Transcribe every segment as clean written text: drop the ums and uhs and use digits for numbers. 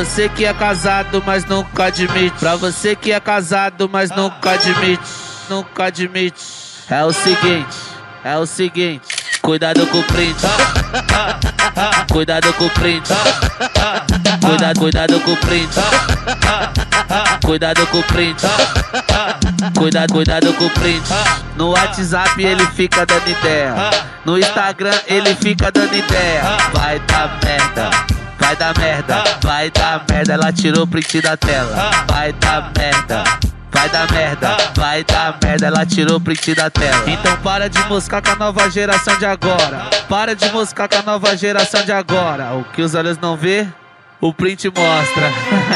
você que é casado, mas nunca admite. Pra você que é casado, mas nunca admite. Nunca admite. É o seguinte, cuidado com o print. Cuidado com o print. Cuidado com o print. Cuidado com o print. Cuidado com o print. No WhatsApp ele fica dando ideia. No Instagram ele fica dando ideia. Vai dar merda. Vai dar merda, vai dar merda, ela tirou o print da tela. Vai dar merda, vai dar merda, vai dar merda, ela tirou o print da tela. Então para de moscar com a nova geração de agora. Para de moscar com a nova geração de agora. O que os olhos não vê, o print mostra.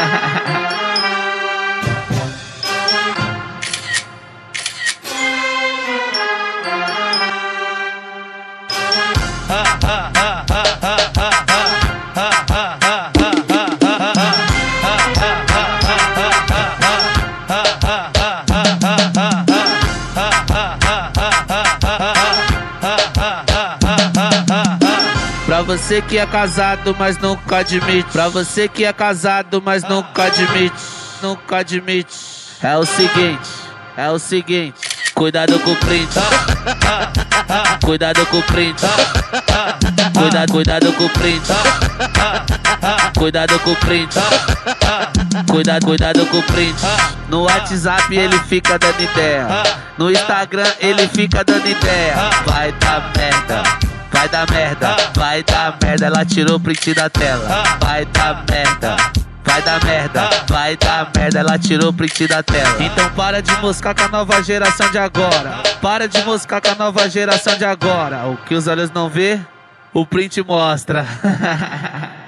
Pra você que é casado, mas nunca admite. Pra você que é casado, mas nunca admite. Nunca admite. É o seguinte, cuidado com o print. Cuidado com o print. Cuidado com o print. Cuidado com o print. Cuidado com o print. No WhatsApp ele fica dando ideia. No Instagram ele fica dando ideia. Vai dar merda. Vai dar merda, vai dar merda, ela tirou o print da tela. Vai dar merda, vai dar merda, vai dar merda, ela tirou o print da tela. Então para de moscar com a nova geração de agora. Para de moscar com a nova geração de agora. O que os olhos não vê, o print mostra.